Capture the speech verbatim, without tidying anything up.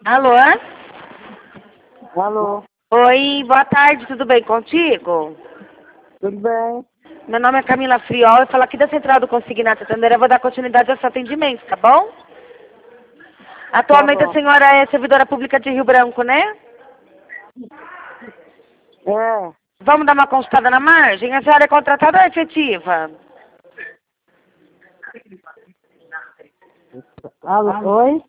Alô? Alô? Oi, boa tarde, tudo bem contigo? Tudo bem? Meu nome é Camila Friol, eu falo aqui da Central do Consignato Santander, eu vou dar continuidade ao seu atendimento, tá bom? Atualmente Tá a bom. senhora é servidora pública de Rio Branco, né? É, Vamos dar uma consultada na margem? A senhora é contratada ou é efetiva? alô, oi?